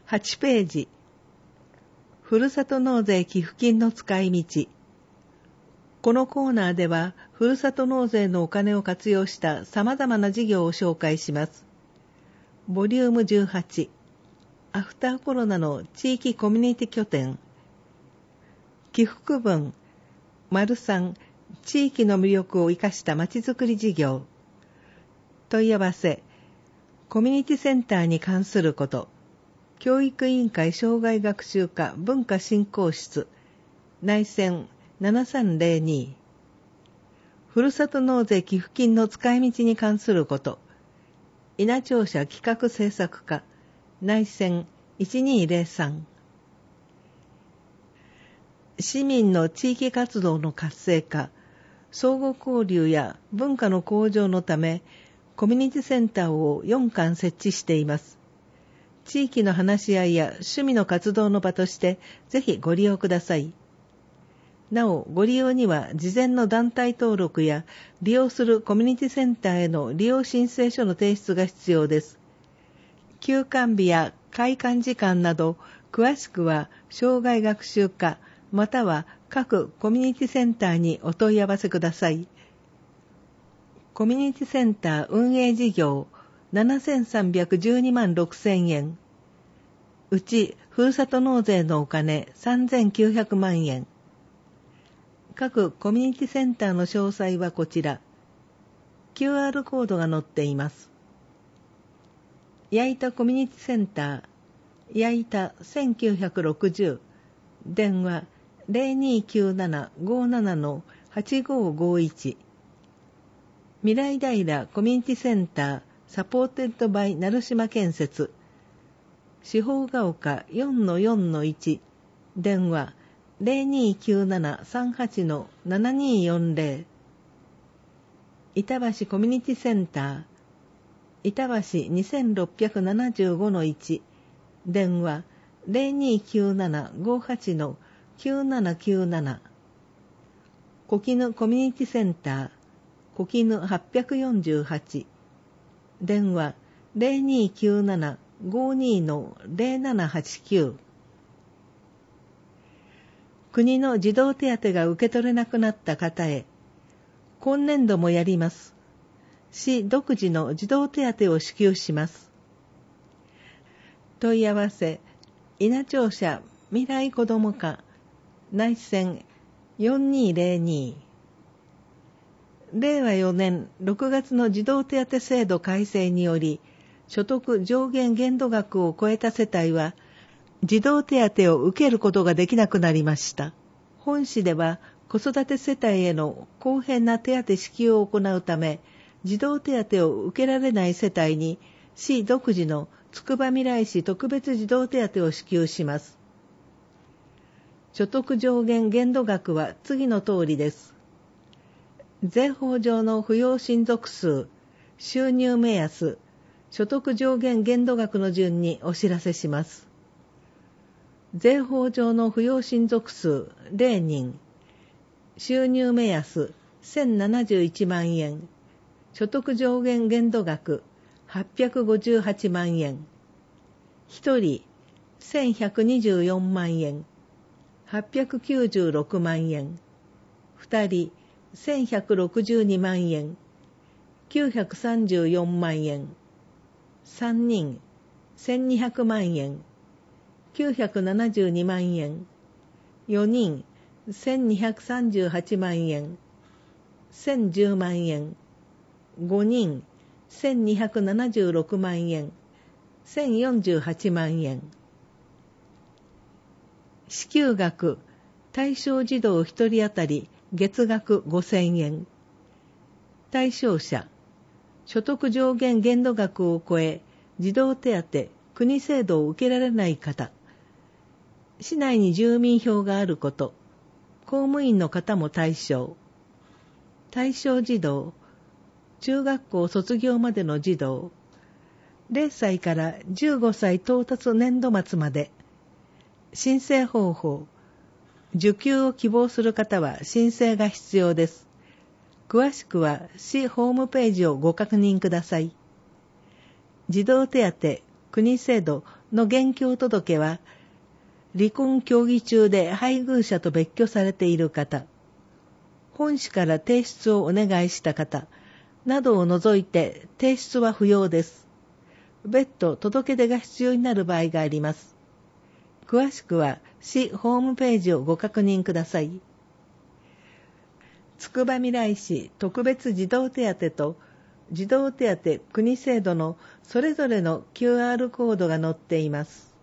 8ページ。ふるさと納税寄付金の使い道。このコーナーでは、ふるさと納税のお金を活用した様々な事業を紹介します。ボリューム18。アフターコロナの地域コミュニティ拠点。寄付区分。3、地域の魅力を生かしたまちづくり事業。問い合わせ。コミュニティセンターに関すること。教育委員会障害学習課文化振興室。内線7302。ふるさと納税寄付金の使い道に関すること。稲庁舎企画制作課。内線1203。市民の地域活動の活性化、相互交流や文化の向上のため、コミュニティセンターを4館設置しています。地域の話し合いや趣味の活動の場として、ぜひご利用ください。なお、ご利用には事前の団体登録や利用するコミュニティセンターへの利用申請書の提出が必要です。休館日や開館時間など、詳しくは障害学習課または各コミュニティセンターにお問い合わせください。コミュニティセンター運営事業7312万6000円。うち、ふるさと納税のお金3900万円。各コミュニティセンターの詳細はこちら。QR コードが載っています。矢板コミュニティセンター、矢板1960、電話0297-57-8551。未来平コミュニティセンターサポーテッドバイ成島建設。四方ヶ丘 4-4-1。電話0297-38-7240。板橋コミュニティセンター板橋 2675-1。電話0297-58-9797。小絹コミュニティセンター小絹848。電話0297-52-0789。国の児童手当が受け取れなくなった方へ、今年度もやります。市独自の児童手当を支給します。問い合わせ、稲庁舎未来子ども課、内線4202。令和4年6月の児童手当制度改正により、所得上限限度額を超えた世帯は、児童手当を受けることができなくなりました。本市では、子育て世帯への公平な手当支給を行うため、児童手当を受けられない世帯に、市独自のつくばみらい市特別児童手当を支給します。所得上限限度額は次の通りです。税法上の扶養親族数、収入目安、所得上限限度額の順にお知らせします。税法上の扶養親族数0人、収入目安1071万円、所得上限限度額858万円、1人1124万円、896万円、2人1162万円、934万円、3人1200万円、972万円、4人1238万円、1010万円、5人1276万円、1048万円。支給額、対象児童1人当たり月額5000円。対象者、所得上限限度額を超え、児童手当、国制度を受けられない方、市内に住民票があること、公務員の方も対象。対象児童、中学校卒業までの児童、0歳から15歳到達年度末まで。申請方法、受給を希望する方は申請が必要です。詳しくは市ホームページをご確認ください。児童手当、国制度の現況届は、離婚協議中で配偶者と別居されている方、本市から提出をお願いした方、などを除いて提出は不要です。別途届け出が必要になる場合があります。詳しくは市ホームページをご確認ください。つくばみらい市特別児童手当と児童手当国制度のそれぞれの QR コードが載っています。